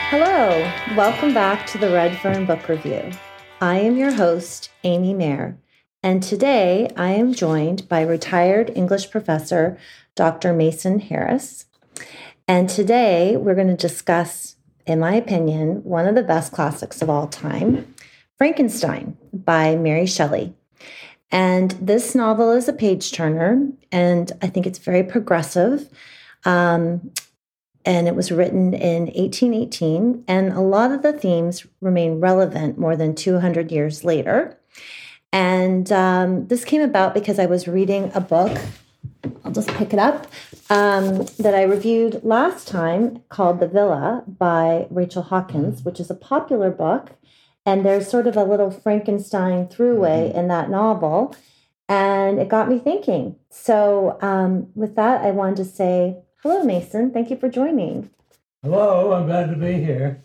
Hello, welcome back to the Red Fern Book Review. I am your host, Amy Mayer, and today I am joined by retired English professor, Dr. Mason Harris. And today we're going to discuss, in my opinion, one of the best classics of all time, Frankenstein by Mary Shelley. And this novel is a page-turner, and I think it's very progressive. And it was written in 1818, and a lot of the themes remain relevant more than 200 years later. And this came about because I was reading a book, I'll just pick it up, that I reviewed last time called The Villa by Rachel Hawkins, which is a popular book. And there's sort of a little Frankenstein throughway in that novel. And it got me thinking. So with that, I wanted to say, hello, Mason. Thank you for joining. Hello, I'm glad to be here.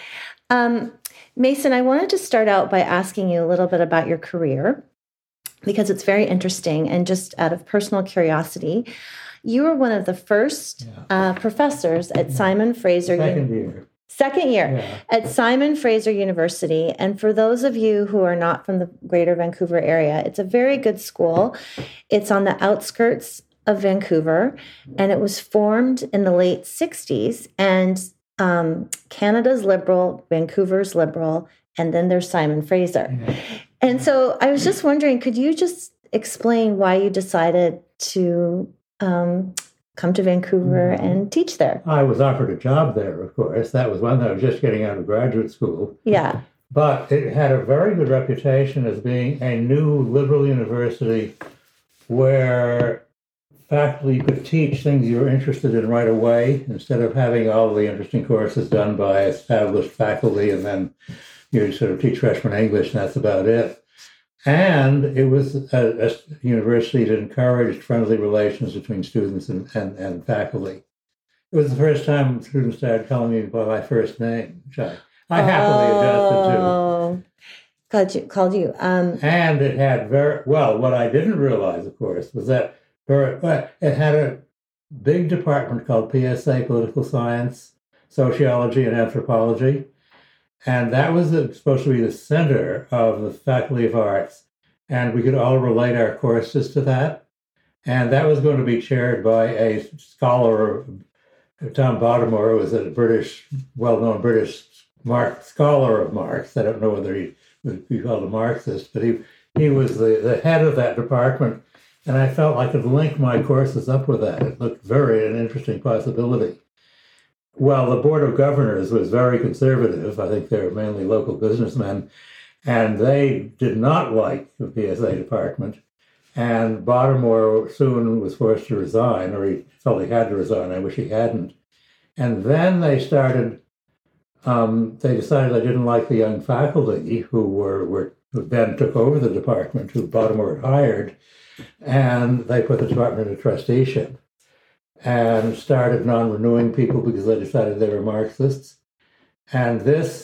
Mason, I wanted to start out by asking you a little bit about your career because it's very interesting. And just out of personal curiosity, you were one of the first professors at Simon Fraser. Second year at Simon Fraser University. And for those of you who are not from the Greater Vancouver area, it's a very good school. It's on the outskirts of Vancouver, and it was formed in the late 60s. And Canada's liberal, Vancouver's liberal, and then there's Simon Fraser. Yeah. And so I was just wondering, could you just explain why you decided to come to Vancouver and teach there? I was offered a job there, of course. That was when I was just getting out of graduate school. Yeah. But it had a very good reputation as being a new liberal university where faculty could teach things you were interested in right away instead of having all the interesting courses done by established faculty and then you sort of teach freshman English and that's about it. And it was a university that encouraged friendly relations between students and faculty. It was the first time students started calling me by my first name, which I happily adjusted to. Called you. And it had what I didn't realize, of course, was that it had a big department called PSA, Political Science, Sociology, and Anthropology. And that was supposed to be the center of the Faculty of Arts. And we could all relate our courses to that. And that was going to be chaired by a scholar, Tom Bottomore, who was a well-known British scholar of Marx. I don't know whether he would be called a Marxist, but he was the head of that department. And I felt I could link my courses up with that. It looked an interesting possibility. Well, the Board of Governors was very conservative. I think they were mainly local businessmen. And they did not like the PSA department. And Bottomore soon was forced to resign, or he felt he had to resign. I wish he hadn't. And then they decided they didn't like the young faculty who then took over the department, who Bottomore had hired. And they put the department into trusteeship and started non-renewing people because they decided they were Marxists. And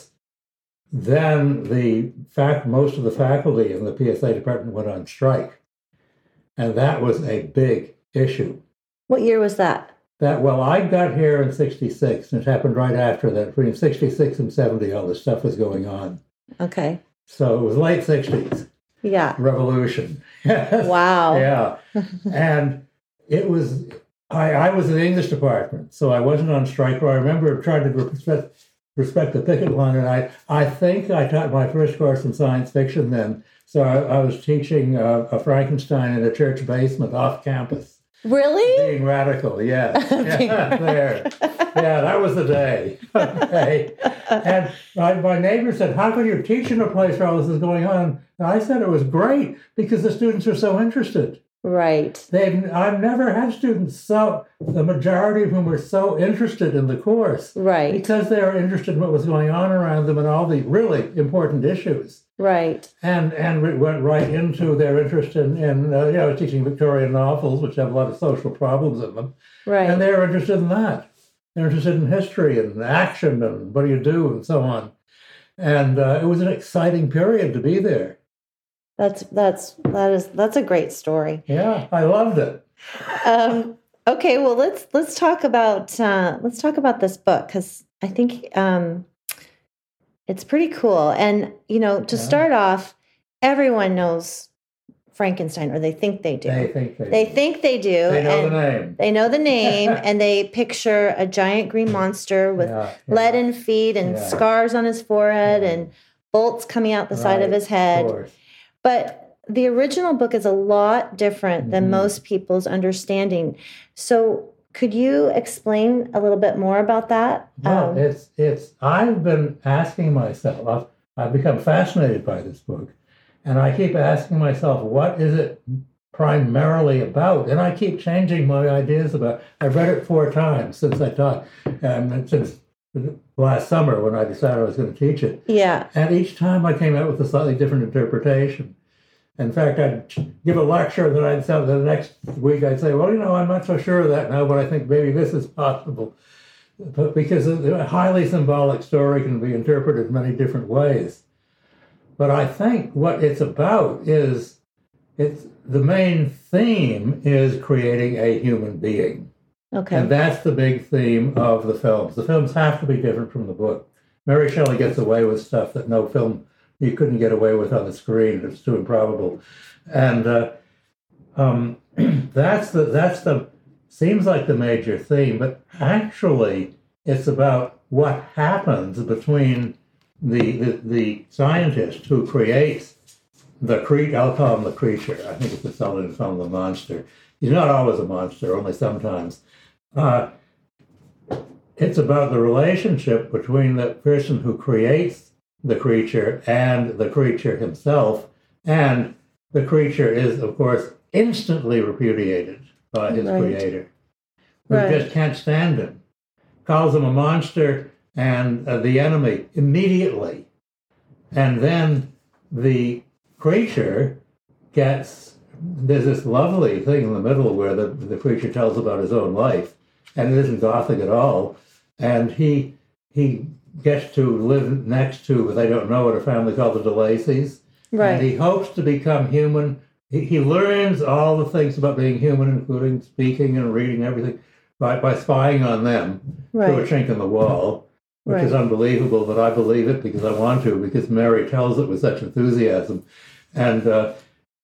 most of the faculty in the PSA department went on strike. And that was a big issue. What year was that? I got here in 66, and it happened right after that. Between 66 and 70, all this stuff was going on. Okay. So it was late 60s. Yeah. Revolution. Wow. Yeah. And it was, I was in the English department, so I wasn't on strike. I remember trying to respect the picket line, and I think I taught my first course in science fiction then. So I was teaching a Frankenstein in a church basement off campus. Really? Being radical, yes. There. Yeah, that was the day. Okay. And my neighbor said, how can you teach in a place where all this is going on? And I said it was great because the students are so interested. Right. I've never had students the majority of whom were so interested in the course. Right. Because they were interested in what was going on around them and all the really important issues. Right. And it went right into their interest in I was teaching Victorian novels, which have a lot of social problems in them. Right. And they were interested in that. They're interested in history and action and what do you do and so on. And it was an exciting period to be there. That's a great story. Yeah, I loved it. Okay, well let's talk about this book because I think it's pretty cool. And, to start off, everyone knows Frankenstein, or they think they do. They think they do. They know the name. They know the name, and they picture a giant green monster with leaden feet and scars on his forehead and bolts coming out the side of his head. But the original book is a lot different than most people's understanding. So could you explain a little bit more about that? Well, I've been asking myself, I've become fascinated by this book, and I keep asking myself, what is it primarily about? And I keep changing my ideas about it. I've read it 4 times since I taught, since last summer when I decided I was going to teach it. Yeah. And each time I came out with a slightly different interpretation. In fact, I'd give a lecture that I'd say the next week, I'd say, well, I'm not so sure of that now, but I think maybe this is possible. But because a highly symbolic story can be interpreted many different ways. But I think what it's about is, the main theme is creating a human being. Okay. And that's the big theme of the films. The films have to be different from the book. Mary Shelley gets away with stuff that no film you couldn't get away with on the screen. It's too improbable. And that's seems like the major theme, but actually it's about what happens between the scientist who creates the creature. I'll call him the creature. I think it's the Sullivan film, the monster. He's not always a monster, only sometimes. It's about the relationship between the person who creates the creature and the creature himself, and the creature is, of course, instantly repudiated by his creator, who just can't stand him, calls him a monster and the enemy immediately. And then the creature there's this lovely thing in the middle where the creature tells about his own life, and it isn't Gothic at all, and he gets to live next to, they don't know what, a family called the de Lacys. Right. And he hopes to become human. He learns all the things about being human, including speaking and reading everything, by spying on them through a chink in the wall, which is unbelievable, but I believe it because I want to, because Mary tells it with such enthusiasm. But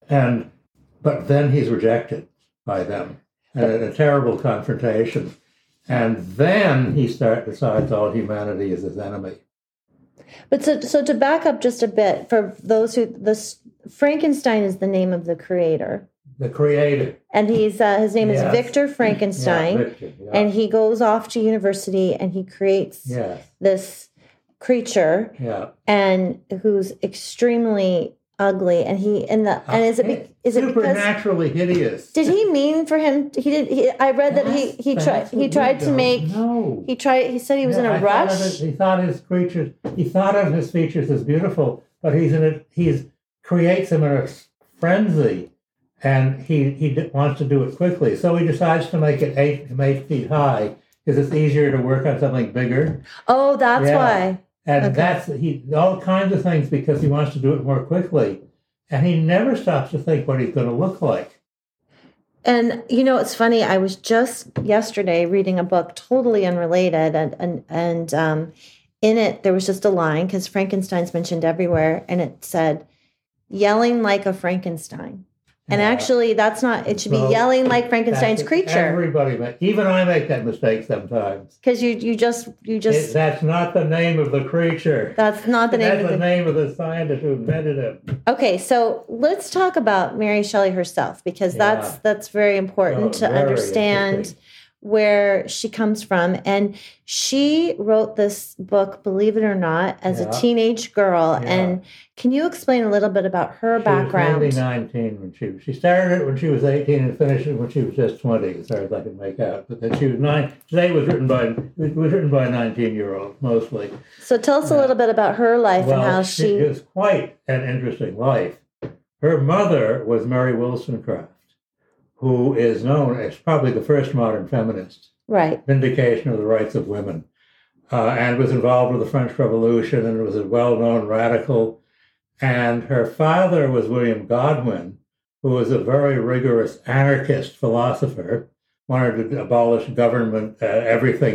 then he's rejected by them, and a terrible confrontation. And then he decides all humanity is his enemy. But so to back up just a bit, for those Frankenstein is the name of the creator. The creator. And his name is Victor Frankenstein. Victor, and he goes off to university and he creates this creature, and who's extremely ugly, and is it supernaturally hideous? Did he mean for him? I read that he tried to make. No. He said he was in a rush. He thought of his features as beautiful, but he creates them in a frenzy, and he wants to do it quickly. So he decides to make it 8 feet high because it's easier to work on something bigger. Oh, that's why. And that's all kinds of things because he wants to do it more quickly. And he never stops to think what he's going to look like. And, it's funny. I was just yesterday reading a book totally unrelated. And in it, there was just a line, because Frankenstein's mentioned everywhere. And it said, yelling like a Frankenstein. And actually, that's not, it should be yelling like Frankenstein's creature. Everybody, even I make that mistake sometimes. Because you just. That's not the name of the creature. That's not the name of the name of the scientist who invented him. Okay, so let's talk about Mary Shelley herself, because that's very important to understand where she comes from. And she wrote this book, believe it or not, as a teenage girl. And can you explain a little bit about her background? She was maybe 19 when she started it when she was 18 and finished it when she was just 20, as far as I can make out. But then she was 9. Today it was written by a 19-year-old mostly. So tell us a little bit about her life and how she. It was quite an interesting life. Her mother was Mary Wollstonecraft, who is known as probably the first modern feminist. Right. Vindication of the rights of women. And was involved with the French Revolution and was a well-known radical. And her father was William Godwin, who was a very rigorous anarchist philosopher, wanted to abolish government, everything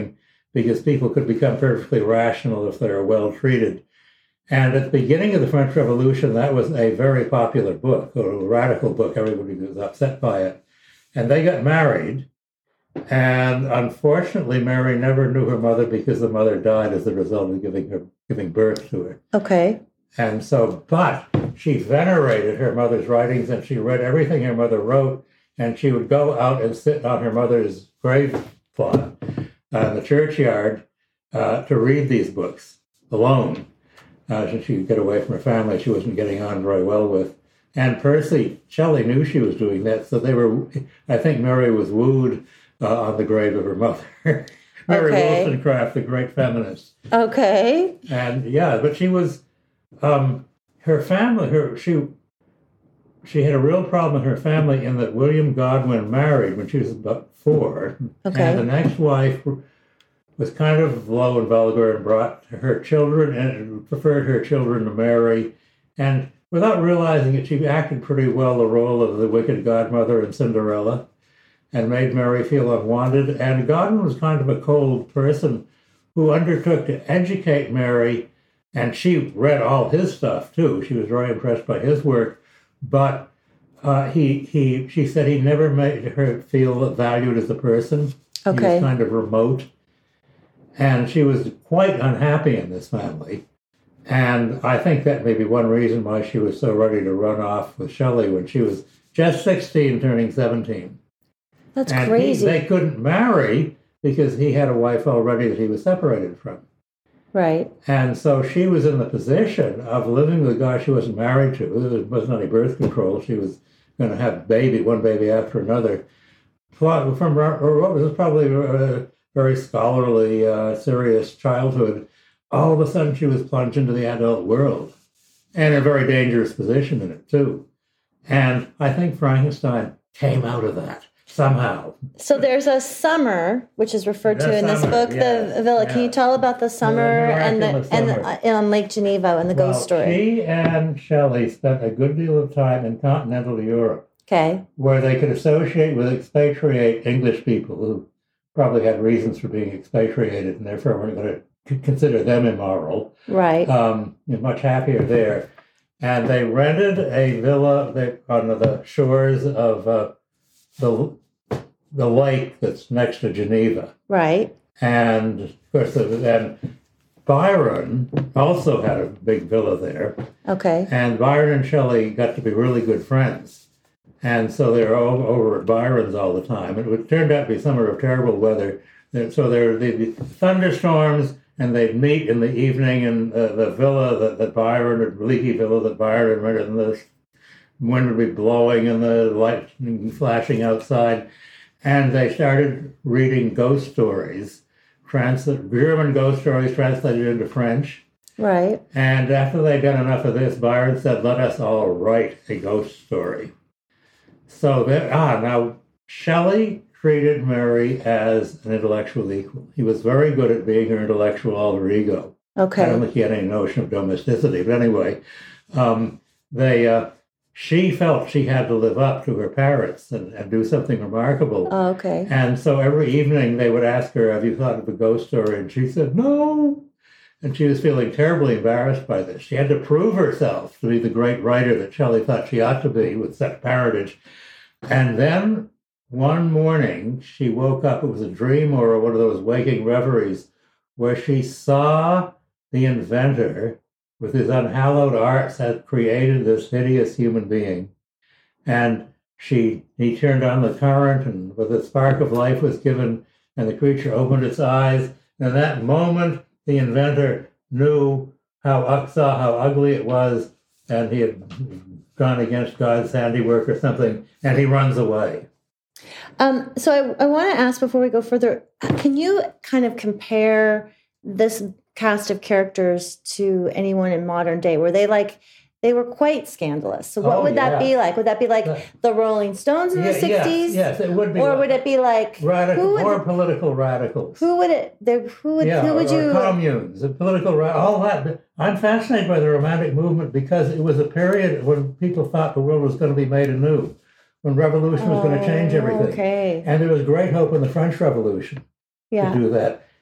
because people could become perfectly rational if they were well treated. And at the beginning of the French Revolution, that was a very popular book, or a radical book. Everybody was upset by it. And they got married. And unfortunately, Mary never knew her mother because the mother died as a result of giving birth to her. Okay. And so, but she venerated her mother's writings, and she read everything her mother wrote, and she would go out and sit on her mother's grave plot in the churchyard to read these books alone. So she could get away from her family she wasn't getting on very well with. And Percy Shelley knew she was doing that, so I think Mary was wooed on the grave of her mother. Mary Wollstonecraft, the great feminist. Okay. And yeah, but she was, her family, she had a real problem with her family in that William Godwin married when she was about 4. Okay. And the next wife was kind of low and vulgar and brought her children and preferred her children to Mary. And without realizing it, she acted pretty well the role of the wicked godmother in Cinderella and made Mary feel unwanted. And Godwin was kind of a cold person who undertook to educate Mary, and she read all his stuff too. She was very impressed by his work, but she said he never made her feel valued as a person. Okay. He was kind of remote. And she was quite unhappy in this family. And I think that may be one reason why she was so ready to run off with Shelley when she was just 16, turning 17. That's crazy. They couldn't marry because he had a wife already that he was separated from. Right. And so she was in the position of living with a guy she wasn't married to. There wasn't any birth control. She was going to have one baby after another. From what was probably very scholarly, serious childhood, all of a sudden she was plunged into the adult world, and a very dangerous position in it, too. And I think Frankenstein came out of that somehow. So there's a summer, which is referred to in this book, the villa. Can you tell about the summer and on Lake Geneva and the ghost story? She and Shelley spent a good deal of time in continental Europe, where they could associate with expatriate English people who probably had reasons for being expatriated and therefore weren't going to consider them immoral. Right. You're much happier there. And they rented a villa on the shores of the lake that's next to Geneva. Right. And of course, Byron also had a big villa there. Okay. And Byron and Shelley got to be really good friends. And so they were over at Byron's all the time. It turned out to be summer of terrible weather. So there'd be thunderstorms, and they'd meet in the evening in the villa that Byron, or leaky villa that Byron had rented, and the wind would be blowing and the light flashing outside. And they started reading ghost stories, German ghost stories translated into French. Right. And after they'd done enough of this, Byron said, "Let us all write a ghost story." So now Shelley treated Mary as an intellectual equal. He was very good at being her intellectual alter ego. Okay. I don't think he had any notion of domesticity, but anyway, she felt she had to live up to her parents and do something remarkable. Oh, okay. And so every evening they would ask her, "Have you thought of a ghost story?" And she said, "No." And she was feeling terribly embarrassed by this. She had to prove herself to be the great writer that Shelley thought she ought to be with such parentage. And then one morning she woke up, it was a dream or one of those waking reveries, where she saw the inventor with his unhallowed arts had created this hideous human being. And he turned on the current, and with a spark of life was given, and the creature opened its eyes. And in that moment, the inventor saw how ugly it was, and he had gone against God's handiwork or something, and he runs away. So I want to ask before we go further, can you kind of compare this cast of characters to anyone in modern day? Were they were quite scandalous. So what would that be like? Would that be like the Rolling Stones in the 60s? Yes, it would be. Or would it be like more political radicals? Who would you communes, all that. I'm fascinated by the Romantic movement because it was a period when people thought the world was going to be made anew, when revolution was going to change everything. Okay. And there was great hope in the French Revolution to do that.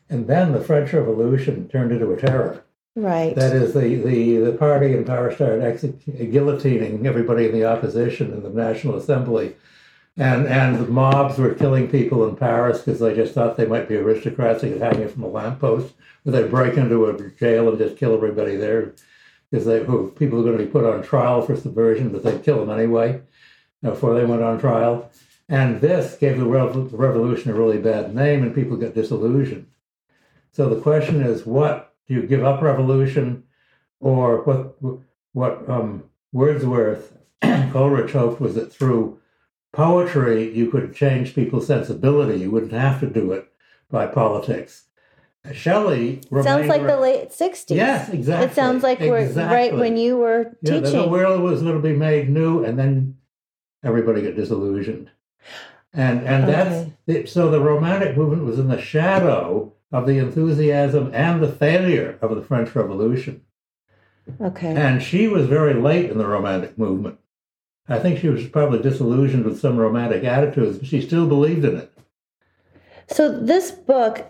And then the French Revolution turned into a terror. Right. That is, the party in power started guillotining everybody in the opposition in the National Assembly. And the mobs were killing people in Paris because they just thought they might be aristocrats. They could hang it from a lamppost. Or they'd break into a jail and just kill everybody there because people were going to be put on trial for subversion, but they'd kill them anyway before they went on trial. And this gave the revolution a really bad name, and people got disillusioned. So the question is, what do you give up revolution, or what Wordsworth Coleridge hoped was that through poetry you could change people's sensibility. You wouldn't have to do it by politics. Shelley sounds like the late 60s. Yes, exactly. It sounds like we're right when you were teaching. The world was going to be made new, and then everybody got disillusioned. And that's so the Romantic movement was in the shadow of the enthusiasm and the failure of the French Revolution. Okay. And she was very late in the Romantic movement. I think she was probably disillusioned with some romantic attitudes, but she still believed in it. So this book,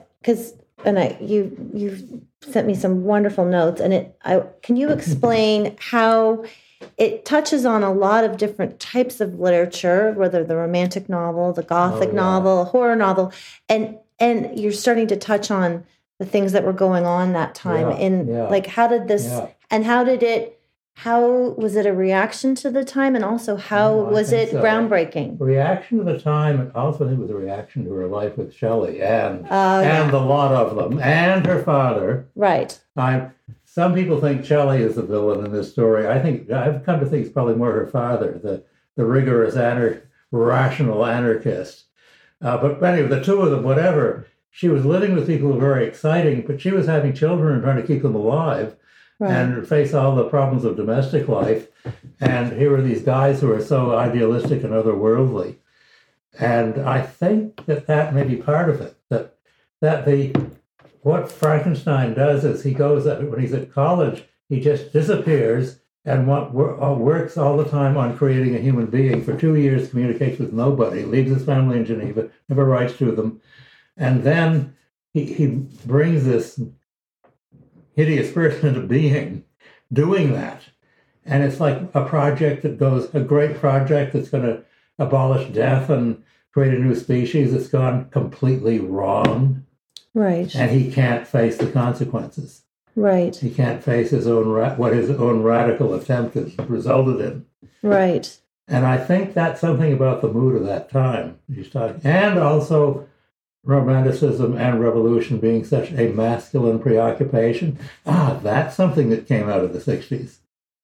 you sent me some wonderful notes, and can you explain how it touches on a lot of different types of literature, whether the romantic novel, the gothic novel, a horror novel, and you're starting to touch on the things that were going on that time. Like, how did this, and how was it a reaction to the time, and also how was it groundbreaking? Reaction to the time, and also I think it was a reaction to her life with Shelley and the lot of them, and her father. Right. Some people think Shelley is the villain in this story. I think I've come to think it's probably more her father, the rigorous, rational anarchist. But anyway, the two of them, whatever, she was living with people who were very exciting, but she was having children and trying to keep them alive. Right. And face all the problems of domestic life. And here are these guys who are so idealistic and otherworldly. And I think that may be part of it. What Frankenstein does is he goes, when he's at college, he just disappears and works all the time on creating a human being. For 2 years, communicates with nobody, leaves his family in Geneva, never writes to them. And then he brings this hideous person into being doing that. And it's like a great project that's going to abolish death and create a new species that's gone completely wrong. Right. And he can't face the consequences. Right. He can't face what his own radical attempt has resulted in. Right. And I think that's something about the mood of that time he's talking. And also Romanticism and revolution being such a masculine preoccupation. That's something that came out of the 60s.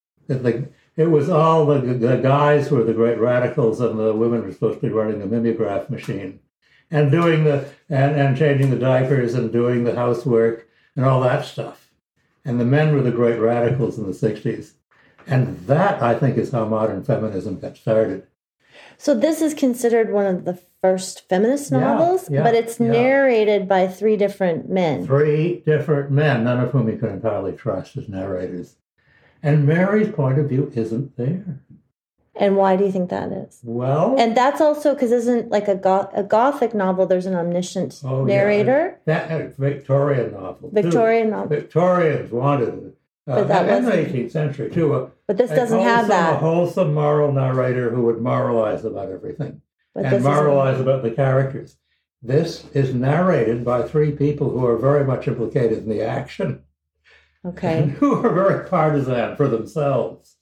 It was all the guys who were the great radicals, and the women were supposed to be running the mimeograph machine and doing and changing the diapers and doing the housework and all that stuff. And the men were the great radicals in the 60s. And that, I think, is how modern feminism got started. So this is considered one of the first feminist novels, but it's narrated by 3 different men. 3 different men, none of whom you can entirely trust as narrators. And Mary's point of view isn't there. And why do you think that is? Well... And that's also because isn't like a Gothic novel, there's an omniscient narrator? Yeah. That Victorian novel. Victorians wanted it. But that in the 18th century, too. But this doesn't have that. A wholesome moral narrator who would moralize about everything and moralize about the characters. This is narrated by 3 people who are very much implicated in the action. Okay. And who are very partisan for themselves.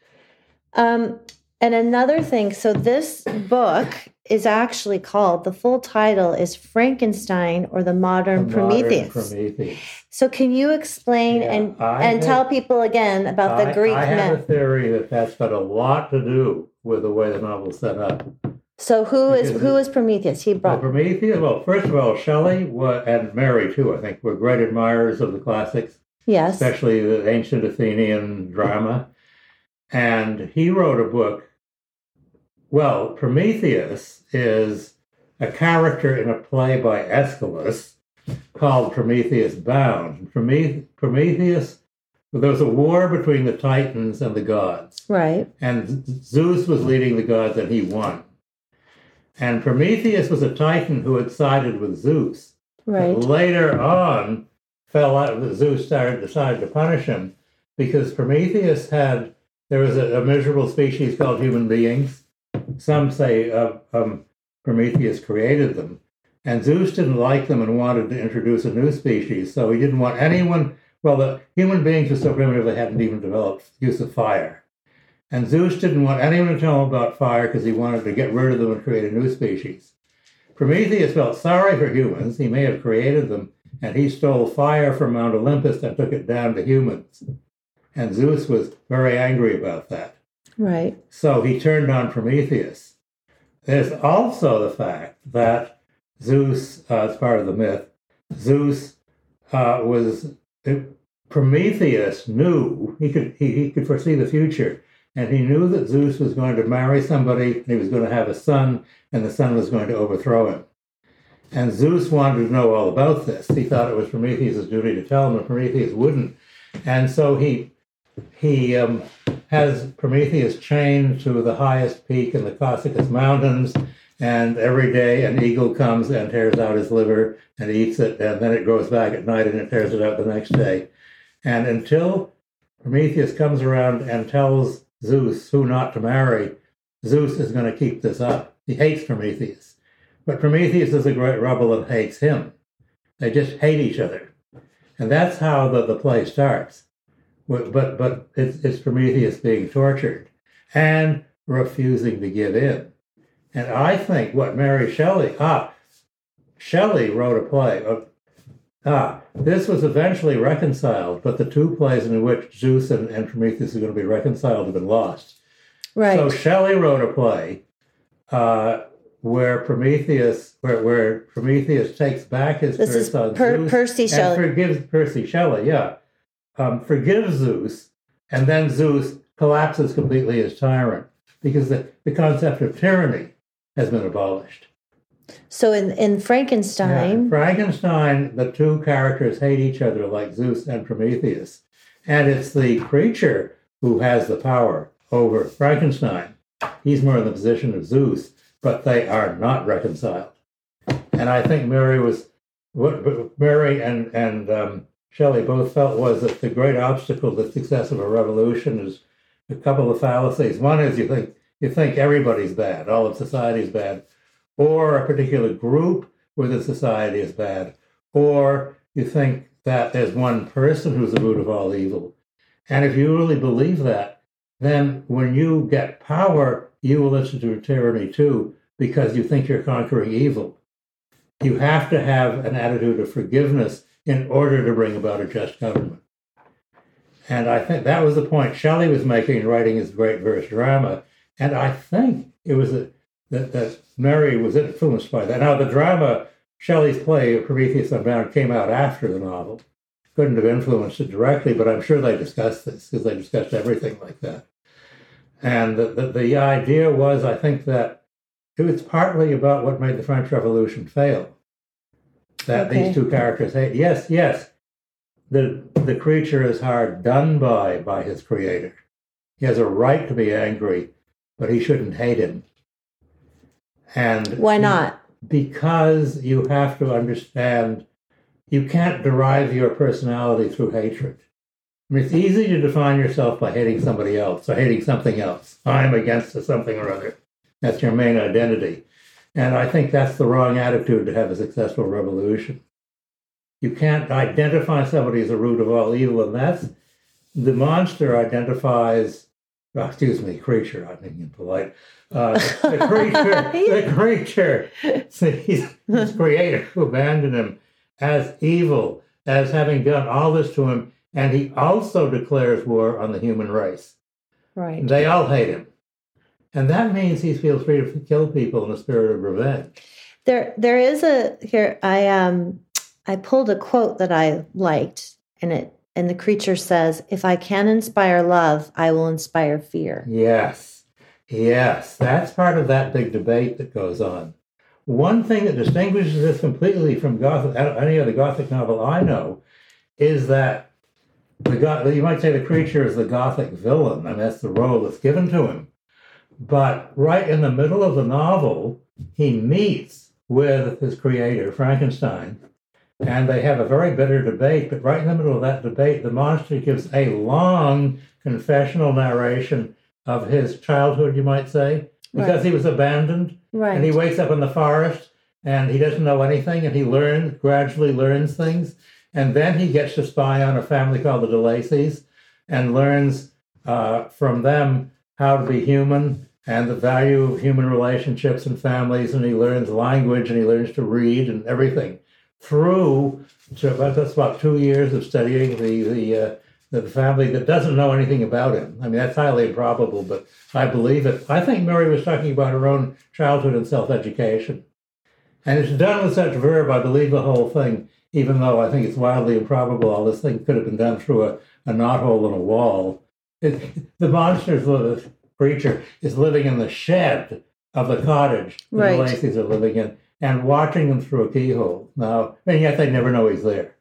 And another thing, so this book is actually called, the full title is Frankenstein or the Modern Prometheus. So can you explain and tell people again about the Greek myth? I have a theory that's got a lot to do with the way the novel's set up. So who is Prometheus? Prometheus, well, first of all, Shelley and Mary, too, I think, were great admirers of the classics. Yes. Especially the ancient Athenian drama. And he wrote a book. Well, Prometheus is a character in a play by Aeschylus called Prometheus Bound. Prometheus, there was a war between the Titans and the gods. Right. And Zeus was leading the gods, and he won. And Prometheus was a Titan who had sided with Zeus. Right. But later on, fell out. Zeus decided to punish him because Prometheus there was a miserable species called human beings. Some say Prometheus created them. And Zeus didn't like them and wanted to introduce a new species. So he didn't want anyone, well, the human beings were so primitive they hadn't even developed use of fire. And Zeus didn't want anyone to tell him about fire because he wanted to get rid of them and create a new species. Prometheus felt sorry for humans. He may have created them, and he stole fire from Mount Olympus and took it down to humans. And Zeus was very angry about that. Right. So he turned on Prometheus. There's also the fact that Zeus, as part of the myth, Zeus Prometheus knew, he could foresee the future, and he knew that Zeus was going to marry somebody, and he was going to have a son, and the son was going to overthrow him. And Zeus wanted to know all about this. He thought it was Prometheus' duty to tell him, and Prometheus wouldn't. And so he has Prometheus chained to the highest peak in the Caucasus Mountains, and every day an eagle comes and tears out his liver and eats it, and then it goes back at night and it tears it out the next day. And until Prometheus comes around and tells Zeus who not to marry, Zeus is going to keep this up. He hates Prometheus. But Prometheus is a great rebel and hates him. They just hate each other. And that's how the play starts. But it's Prometheus being tortured and refusing to give in. And I think what Mary Shelley wrote a play. This was eventually reconciled, but the two plays in which Zeus and Prometheus are going to be reconciled have been lost. Right. So Shelley wrote a play where Prometheus takes back his This curse is on Zeus Percy Shelley. forgives Percy Shelley, forgives Zeus, and then Zeus collapses completely as tyrant because the concept of tyranny has been abolished. So in Frankenstein, The two characters hate each other like Zeus and Prometheus, and it's the creature who has the power over Frankenstein. He's more in the position of Zeus, but they are not reconciled. And I think what Mary and Shelley both felt was that the great obstacle to the success of a revolution is a couple of fallacies. One is you think everybody's bad, all of society is bad, or a particular group within society is bad, or you think that there's one person who's the root of all evil. And if you really believe that, then when you get power, you will institute tyranny too, because you think you're conquering evil. You have to have an attitude of forgiveness in order to bring about a just government. And I think that was the point Shelley was making in writing his great verse drama. And I think it was that Mary was influenced by that. Now, the drama, Shelley's play, Prometheus Unbound, came out after the novel. Couldn't have influenced it directly, but I'm sure they discussed this because they discussed everything like that. And the idea was, I think, that it was partly about what made the French Revolution fail. That these two characters hate. Yes, the creature is hard done by his creator. He has a right to be angry, but he shouldn't hate him. And why not? Because you have to understand, you can't derive your personality through hatred. I mean, it's easy to define yourself by hating somebody else or hating something else. I'm against something or other. That's your main identity. And I think that's the wrong attitude to have a successful revolution. You can't identify somebody as the root of all evil, and that's the monster identifies. Creature. I'm being impolite. The creature sees his creator who abandoned him as evil, as having done all this to him, and he also declares war on the human race. Right. They all hate him. And that means he feels free to kill people in a spirit of revenge. There is I pulled a quote that I liked, and the creature says, "If I can inspire love, I will inspire fear." Yes, that's part of that big debate that goes on. One thing that distinguishes this completely from any other Gothic novel I know is that you might say the creature is the Gothic villain, and that's the role that's given to him. But right in the middle of the novel, he meets with his creator, Frankenstein, and they have a very bitter debate. But right in the middle of that debate, the monster gives a long confessional narration of his childhood, you might say, because he was abandoned. Right. And he wakes up in the forest and he doesn't know anything, and he gradually learns things. And then he gets to spy on a family called the DeLacy's and learns from them how to be human and the value of human relationships and families. And he learns language and he learns to read and everything that's about 2 years of studying the family that doesn't know anything about him. I mean, that's highly improbable, but I believe it. I think Mary was talking about her own childhood and self-education. And it's done with such verve, I believe the whole thing, even though I think it's wildly improbable all this thing could have been done through a knothole in a wall. The creature is living in the shed of the cottage the Lacey's are living in and watching them through a keyhole. Now, and yet they never know he's there.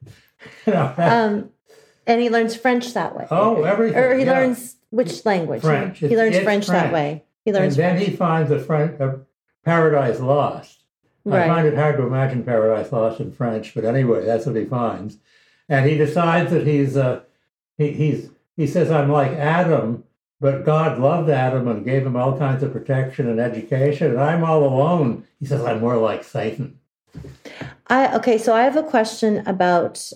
And he learns French that way. Oh, everything. Or he learns which language? French. He learns French that way. He learns and then he finds a Paradise Lost. I find it hard to imagine Paradise Lost in French, but anyway, that's what he finds. And he decides that he says, I'm like Adam, but God loved Adam and gave him all kinds of protection and education, and I'm all alone. He says, I'm more like Satan. So I have a question about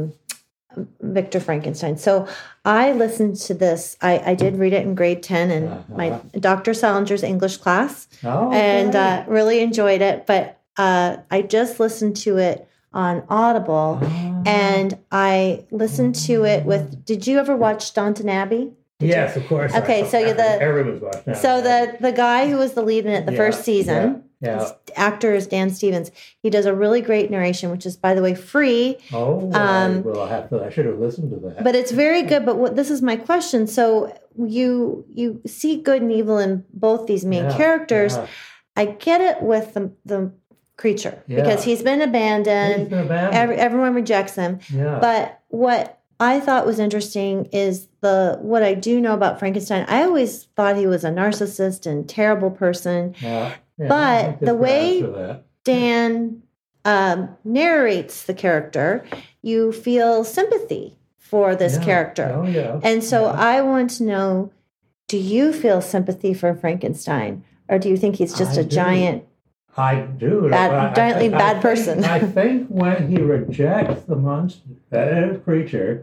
Victor Frankenstein. So I listened to this. I did read it in grade 10 in my Dr. Salinger's English class, and really enjoyed it. But I just listened to it on Audible, and I listened to it with. Did you ever watch Downton Abbey? Yes, of course. Okay, so everyone's watching. So the guy who was the lead in it the first season. Yeah. Actor is Dan Stevens. He does a really great narration, which is, by the way, free. Oh, well, I should have listened to that. But it's very good. But this is my question. So you see good and evil in both these main characters. Yeah. I get it with the creature because he's been abandoned. Everyone rejects him. Yeah. But what I thought was interesting is what I do know about Frankenstein. I always thought he was a narcissist and terrible person. Yeah. Yeah, but the way Dan narrates the character, you feel sympathy for this character. Oh, yeah. And so I want to know, do you feel sympathy for Frankenstein? Or do you think he's just giant... I do. Bad person? I think when he rejects the monster, that creature,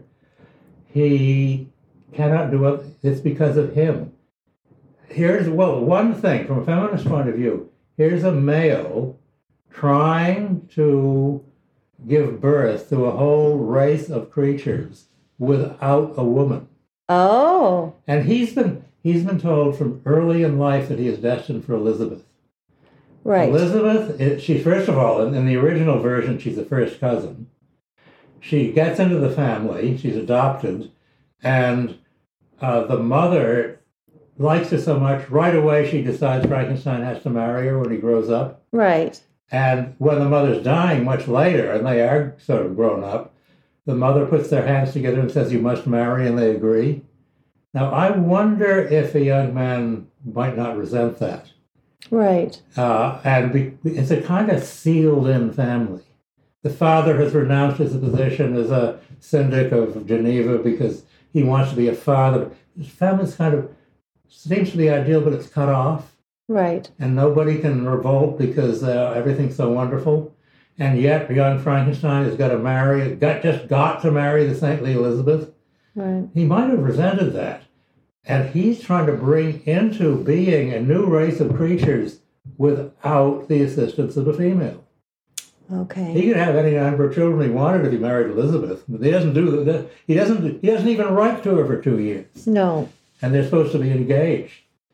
he cannot do it. It's because of him. Here's, one thing from a feminist point of view. Here's a male trying to give birth to a whole race of creatures without a woman. Oh. And he's been told from early in life that he is destined for Elizabeth. Right. Elizabeth, she's, first of all, in the original version, she's a first cousin. She gets into the family, she's adopted, and the mother likes her so much, right away she decides Frankenstein has to marry her when he grows up. Right. And when the mother's dying much later, and they are sort of grown up, the mother puts their hands together and says, you must marry, and they agree. Now, I wonder if a young man might not resent that. Right. And it's a kind of sealed-in family. The father has renounced his position as a syndic of Geneva because he wants to be a father. His family's kind of seems to be ideal, but it's cut off. Right. And nobody can revolt because everything's so wonderful. And yet, young Frankenstein has got to marry, got to marry the saintly Elizabeth. Right. He might have resented that. And he's trying to bring into being a new race of creatures without the assistance of a female. Okay. He could have any number of children he wanted if he married Elizabeth, but he doesn't do that. He doesn't even write to her for 2 years. No. And they're supposed to be engaged.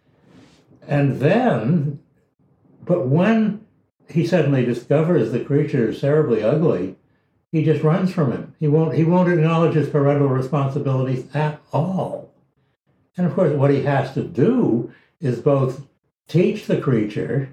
And then, but when he suddenly discovers the creature is terribly ugly, he just runs from him. He won't acknowledge his parental responsibilities at all. And of course, what he has to do is both teach the creature,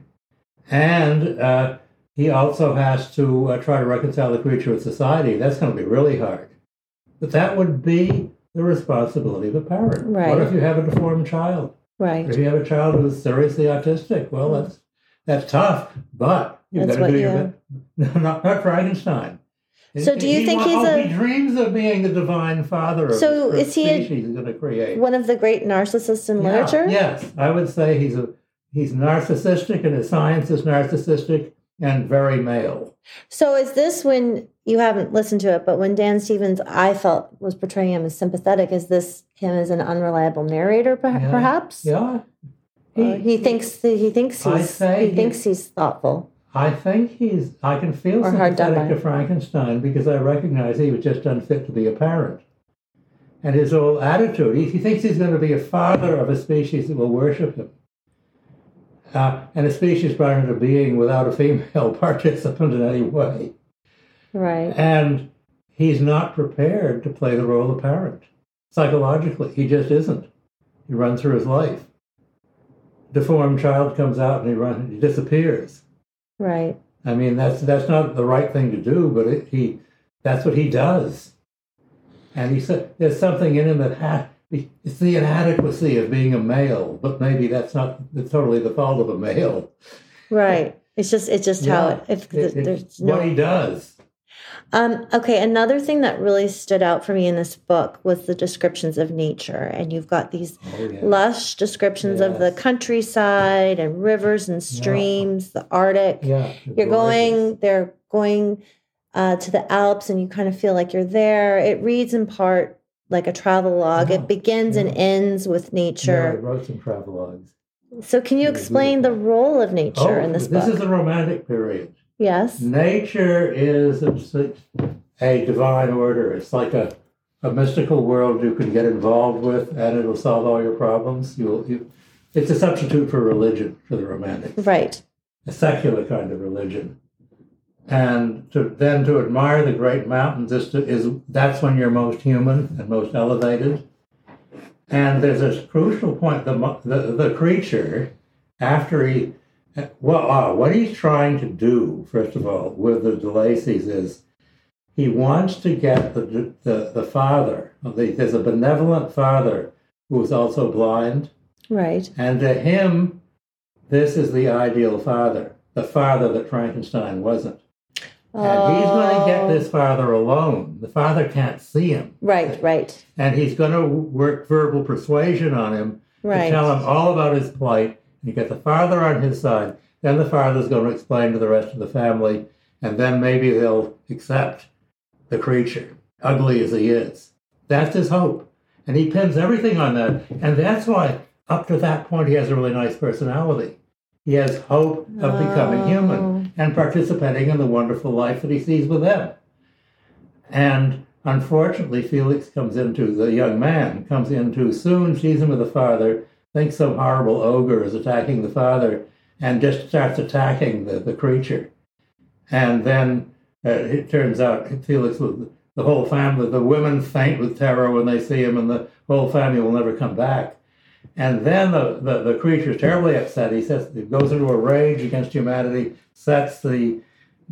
and he also has to try to reconcile the creature with society. That's going to be really hard. But that would be the responsibility of a parent. Right. What if you have a deformed child? Right. If you have a child who is seriously autistic, well, that's tough, but you've got to do your best. Not Frankenstein. So do you think he dreams of being the divine father of so the is he species he's going to create? One of the great narcissists in literature? Yes, I would say he's narcissistic, and his science is narcissistic and very male. So is this, when you haven't listened to it, but when Dan Stevens, I felt, was portraying him as sympathetic, is this him as an unreliable narrator, perhaps? Yeah. He thinks he's thoughtful. I think I can feel sympathetic to Frankenstein because I recognize he was just unfit to be a parent. And his whole attitude, he thinks he's going to be a father of a species that will worship him. And a species brought into being without a female participant in any way. Right. And he's not prepared to play the role of parent. Psychologically, he just isn't. He runs through his life. Deformed child comes out and he disappears. Right. I mean, that's not the right thing to do, but that's what he does. And he said there's something in him that it's the inadequacy of being a male, but maybe that's not totally the fault of a male. Right. It's just how it's what he does. Okay, another thing that really stood out for me in this book was the descriptions of nature. And you've got these lush descriptions of the countryside and rivers and streams, the Arctic. Yeah, they're going to the Alps, and you kind of feel like you're there. It reads in part like a travelogue. It begins and ends with nature. Yeah, I wrote some travelogues. So can you explain the role of nature in this book? This is a romantic period. Yes. Nature is a divine order. It's like a mystical world you can get involved with, and it'll solve all your problems. It's a substitute for religion for the Romantics. Right. A secular kind of religion. And to admire the great mountains that's when you're most human and most elevated. And there's a crucial point. The creature, after what he's trying to do, first of all, with the de Lacys is he wants to get the father. There's a benevolent father who is also blind. Right. And to him, this is the ideal father, the father that Frankenstein wasn't. And he's going to get this father alone. The father can't see him. Right. And he's going to work verbal persuasion on him to tell him all about his plight. You get the father on his side, then the father's going to explain to the rest of the family, and then maybe they'll accept the creature, ugly as he is. That's his hope. And he pins everything on that. And that's why, up to that point, he has a really nice personality. He has hope of becoming human and participating in the wonderful life that he sees with them. And unfortunately, Felix the young man comes in too soon, sees him with the father, thinks some horrible ogre is attacking the father, and just starts attacking the creature. And then it turns out Felix, the whole family, the women faint with terror when they see him, and the whole family will never come back. And then the creature is terribly upset. He says he goes into a rage against humanity, sets the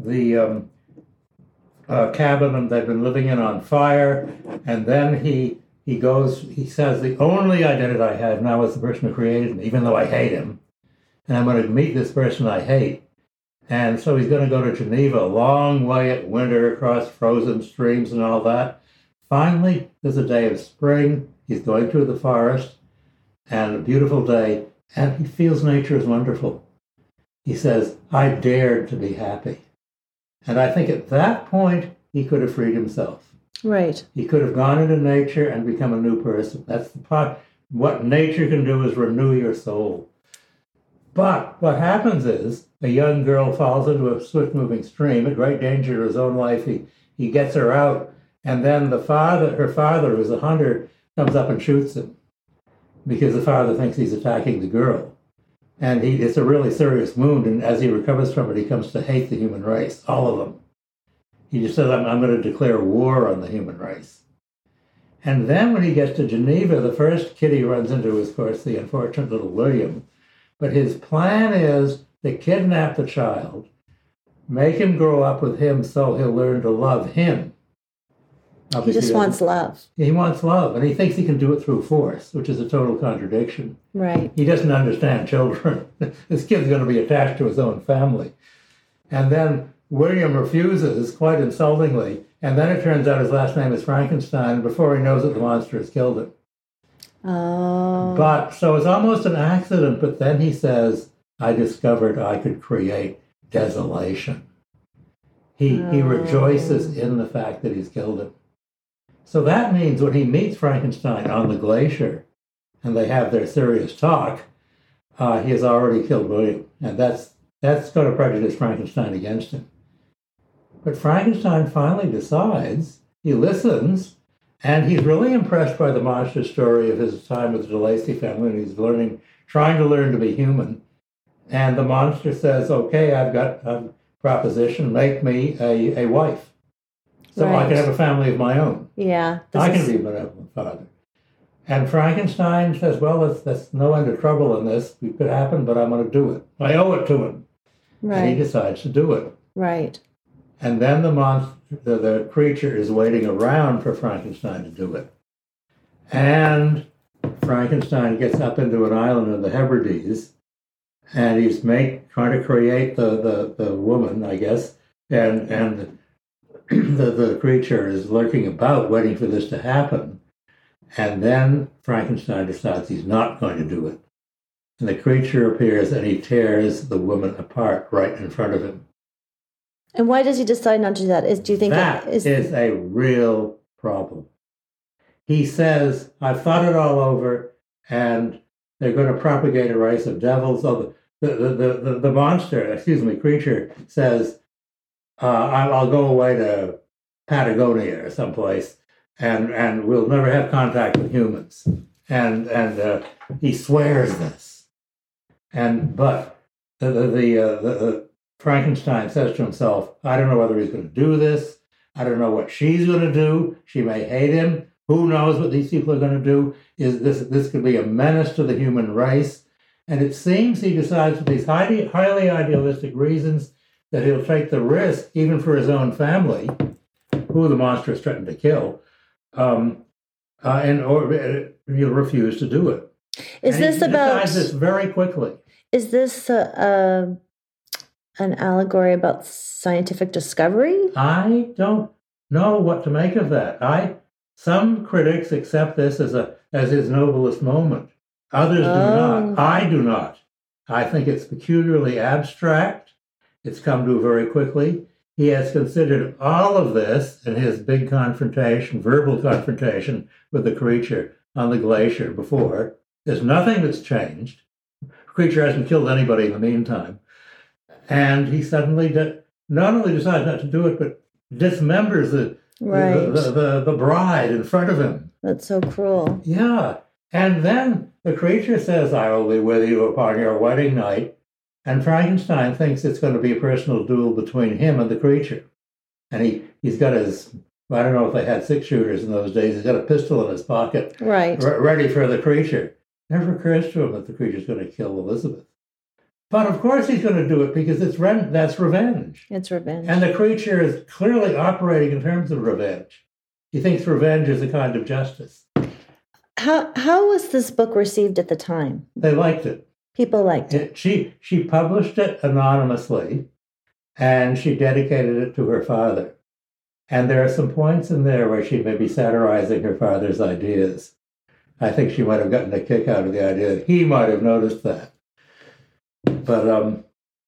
cabin they've been living in on fire, and then he says, the only identity I have now is the person who created me, even though I hate him. And I'm going to meet this person I hate. And so he's going to go to Geneva, a long way at winter, across frozen streams and all that. Finally, there's a day of spring. He's going through the forest, and a beautiful day, and he feels nature is wonderful. He says, I dared to be happy. And I think at that point, he could have freed himself. Right. He could have gone into nature and become a new person. That's the part. What nature can do is renew your soul. But what happens is a young girl falls into a swift-moving stream at great danger to his own life. He gets her out, and then her father, who's a hunter, comes up and shoots him because the father thinks he's attacking the girl. And it's a really serious wound, and as he recovers from it, he comes to hate the human race, all of them. He just says, I'm going to declare war on the human race. And then when he gets to Geneva, the first kid he runs into is, of course, the unfortunate little William. But his plan is to kidnap the child, make him grow up with him so he'll learn to love him. He just wants love. He wants love, and he thinks he can do it through force, which is a total contradiction. Right. He doesn't understand children. This kid's going to be attached to his own family. And then William refuses quite insultingly, and then it turns out his last name is Frankenstein. Before he knows it, the monster has killed him. Oh. But so it's almost an accident, but then he says, I discovered I could create desolation. He rejoices in the fact that he's killed him. So that means when he meets Frankenstein on the glacier and they have their serious talk, he has already killed William. And that's going to prejudice Frankenstein against him. But Frankenstein finally decides, he listens, and he's really impressed by the monster story of his time with the DeLacy family, and he's trying to learn to be human. And the monster says, okay, I've got a proposition, make me a wife. So I can have a family of my own. Yeah. I can be a benevolent father. And Frankenstein says, well, there's no end of trouble in this. It could happen, but I'm going to do it. I owe it to him. Right. And he decides to do it. Right. And then the creature is waiting around for Frankenstein to do it. And Frankenstein gets up into an island in the Hebrides, and he's trying to create the woman, I guess, and the creature is lurking about, waiting for this to happen. And then Frankenstein decides he's not going to do it. And the creature appears, and he tears the woman apart right in front of him. And why does he decide not to do that? Do you think that is a real problem? He says, I've thought it all over, and they're going to propagate a race of devils. Oh, the monster, creature says, I'll go away to Patagonia or someplace, and we'll never have contact with humans. And he swears this. But the Frankenstein says to himself, I don't know whether he's going to do this. I don't know what she's going to do. She may hate him. Who knows what these people are going to do? This could be a menace to the human race. And it seems he decides, with these highly idealistic reasons, that he'll take the risk, even for his own family, who the monster is threatened to kill, or he'll refuse to do it. He decides this very quickly. Is this an allegory about scientific discovery? I don't know what to make of that. Some critics accept this as his noblest moment. Others do not. I do not. I think it's peculiarly abstract. It's come to very quickly. He has considered all of this in his big verbal confrontation with the creature on the glacier before. There's nothing that's changed. The creature hasn't killed anybody in the meantime. And he suddenly not only decides not to do it, but dismembers the bride in front of him. That's so cruel. Yeah. And then the creature says, I will be with you upon your wedding night. And Frankenstein thinks it's going to be a personal duel between him and the creature. And he's got his, I don't know if they had 6-shooters in those days, he's got a pistol in his pocket, ready for the creature. Never occurs to him that the creature's going to kill Elizabeth. But of course he's going to do it because that's revenge. It's revenge. And the creature is clearly operating in terms of revenge. He thinks revenge is a kind of justice. How was this book received at the time? They liked it. People liked it. She published it anonymously, and she dedicated it to her father. And there are some points in there where she may be satirizing her father's ideas. I think she might have gotten a kick out of the idea that he might have noticed that. But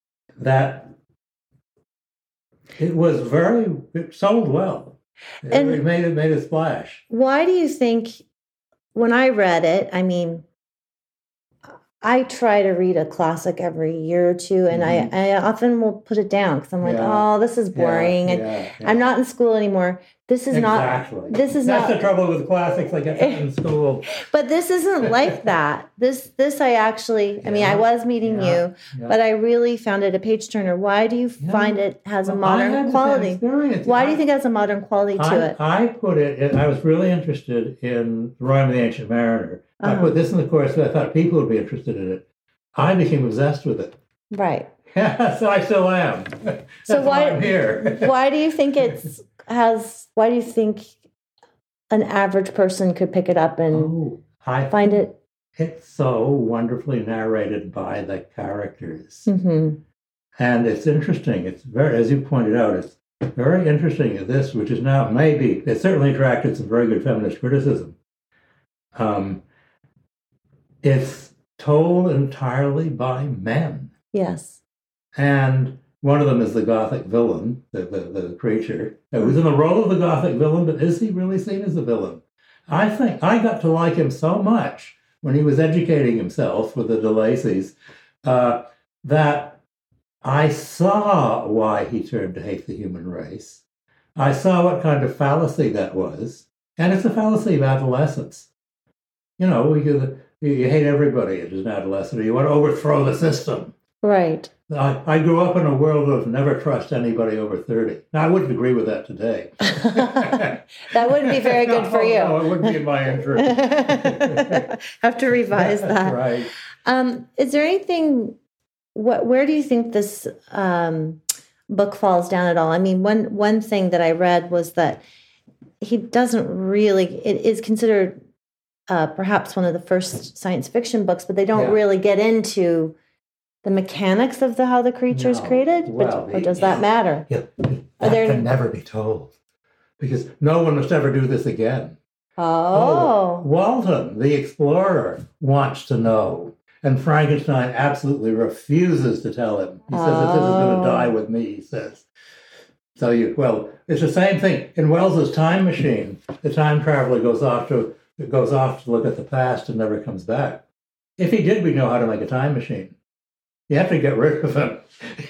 it sold well. It made a splash. Why do you think, when I read it, I mean, I try to read a classic every year or two, and I often will put it down because I'm like, oh, this is boring, and I'm not in school anymore. This is That's the trouble with classics. I get in school. But this isn't like that. This I actually, I mean, I was meeting you, but I really found it a page turner. Why do you find it has a modern quality? Why do you think it has a modern quality to it? I put it, I was really interested in The Rime of the Ancient Mariner. I put this in the course, but I thought people would be interested in it. I became obsessed with it. Right. So I still am. That's why I'm here. Why do you think why do you think an average person could pick it up and find it? It's so wonderfully narrated by the characters. Mm-hmm. And it's interesting. It's very, as you pointed out, it's very interesting that this, which is now maybe, it certainly attracted some very good feminist criticism. It's told entirely by men. Yes. And one of them is the Gothic villain, the creature, who's in the role of the Gothic villain, but is he really seen as a villain? I think I got to like him so much when he was educating himself with the de Lacys that I saw why he turned to hate the human race. I saw what kind of fallacy that was. And it's a fallacy of adolescence. You know, you hate everybody as an adolescent. You want to overthrow the system. Right. I grew up in a world of never trust anybody over 30. Now, I wouldn't agree with that today. That wouldn't be very good for you. No, it wouldn't be in my interest. Have to revise that. Right. Is there anything, where do you think this book falls down at all? I mean, one thing that I read was that he doesn't really, it is considered perhaps one of the first science fiction books, but they don't really get into the mechanics of how the creature is created? Well, or does that matter? Yeah, that can never be told, because no one must ever do this again. Oh. Walton, the explorer, wants to know, and Frankenstein absolutely refuses to tell him. He says that this is going to die with me, he says. So it's the same thing. In Wells's Time Machine, the time traveler goes off to look at the past and never comes back. If he did, we know how to make a time machine. You have to get rid of him.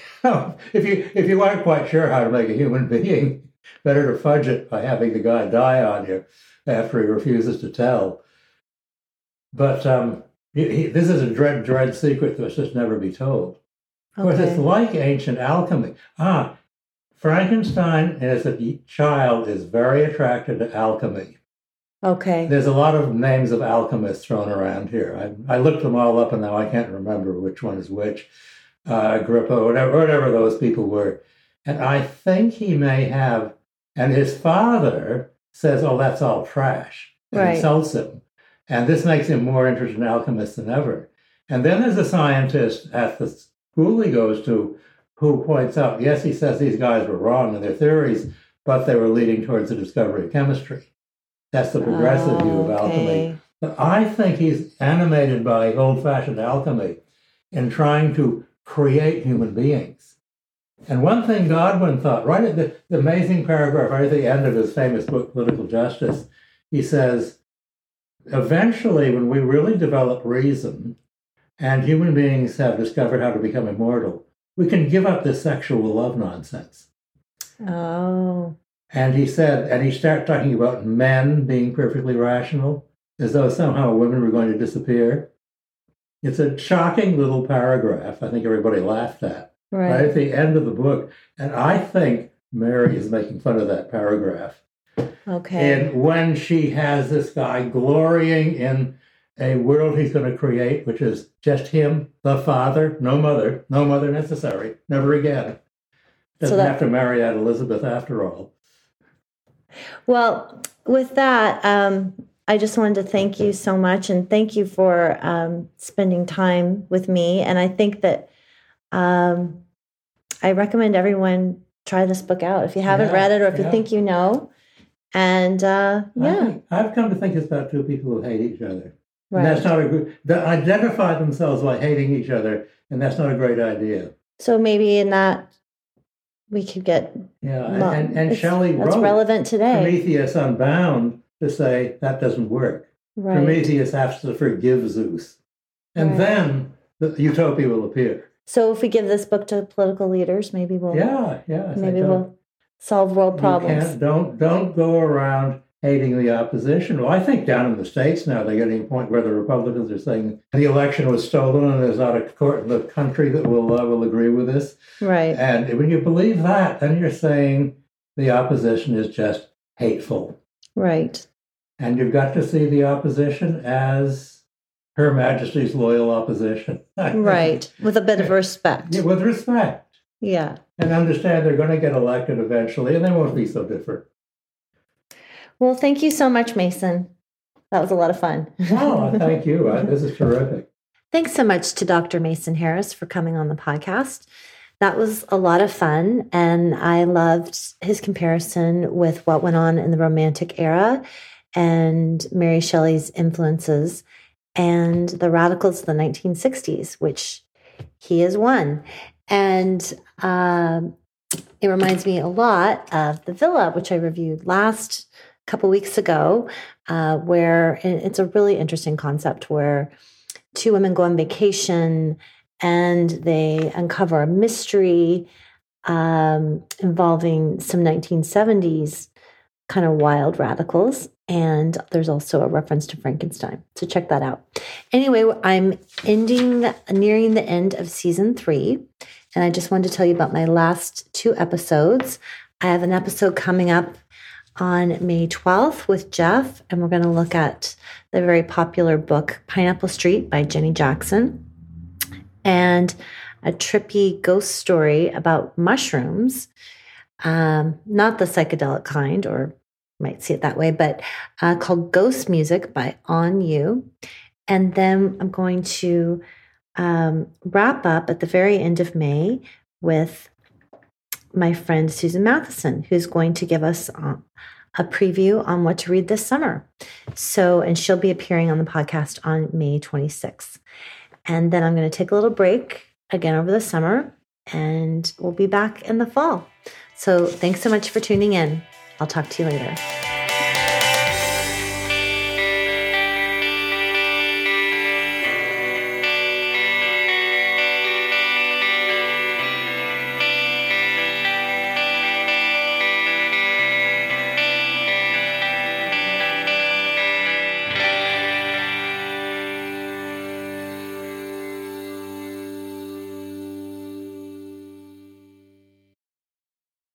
If you aren't quite sure how to make a human being, better to fudge it by having the guy die on you after he refuses to tell. But this is a dread secret that must just never be told. Of course, it's like ancient alchemy. Frankenstein, as a child, is very attracted to alchemy. Okay. There's a lot of names of alchemists thrown around here. I looked them all up, and now I can't remember which one is which. Agrippa, whatever those people were. And I think he may have, and his father says, oh, that's all trash, and insults him. And this makes him more interested in alchemists than ever. And then there's a scientist at the school he goes to who points out, yes, he says these guys were wrong in their theories, but they were leading towards the discovery of chemistry. That's the progressive view of alchemy. But I think he's animated by old-fashioned alchemy in trying to create human beings. And one thing Godwin thought, right at the amazing paragraph right at the end of his famous book, Political Justice, he says, eventually, when we really develop reason and human beings have discovered how to become immortal, we can give up this sexual love nonsense. Oh. And he said, and he started talking about men being perfectly rational, as though somehow women were going to disappear. It's a shocking little paragraph. I think everybody laughed at right at the end of the book. And I think Mary is making fun of that paragraph. Okay. And when she has this guy glorying in a world he's going to create, which is just him, the father, no mother necessary, never again. Doesn't have to marry Aunt Elizabeth after all. Well, with that, I just wanted to thank you so much, and thank you for spending time with me. And I think that I recommend everyone try this book out if you haven't read it, or if you think you know. And I've come to think it's about two people who hate each other. Right. And that's not a good. That identify themselves by hating each other, and that's not a great idea. So maybe in that we could get and Shelley wrote that's relevant today. Prometheus Unbound to say that doesn't work. Right. Prometheus has to forgive Zeus, and then the utopia will appear. So if we give this book to political leaders, maybe we'll we'll solve world problems. Don't go around hating the opposition. Well, I think down in the States now they're getting to a point where the Republicans are saying the election was stolen and there's not a court in the country that will agree with this. Right. And when you believe that, then you're saying the opposition is just hateful. Right. And you've got to see the opposition as Her Majesty's loyal opposition. Right. With a bit of respect. Yeah, with respect. Yeah. And understand they're going to get elected eventually, and they won't be so different. Well, thank you so much, Mason. That was a lot of fun. Oh, thank you. This is terrific. Thanks so much to Dr. Mason Harris for coming on the podcast. That was a lot of fun. And I loved his comparison with what went on in the Romantic era and Mary Shelley's influences and the radicals of the 1960s, which he is one. And it reminds me a lot of The Villa, which I reviewed last couple weeks ago, where it's a really interesting concept where two women go on vacation and they uncover a mystery involving some 1970s kind of wild radicals. And there's also a reference to Frankenstein. So check that out. Anyway, I'm nearing the end of season 3. And I just wanted to tell you about my last 2 episodes. I have an episode coming up on May 12th with Jeff, and we're going to look at the very popular book, Pineapple Street by Jenny Jackson, and a trippy ghost story about mushrooms, not the psychedelic kind, or you might see it that way, but called Ghost Music by On You. And then I'm going to wrap up at the very end of May with my friend Susan Matheson, who's going to give us a preview on what to read this summer. And she'll be appearing on the podcast on May 26th. And then I'm going to take a little break again over the summer, and we'll be back in the fall. So thanks so much for tuning in. I'll talk to you later.